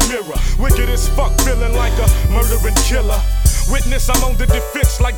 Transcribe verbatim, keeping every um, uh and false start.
mirror. Wicked as fuck, feeling like a murdering killer. Witness, I'm on the defense like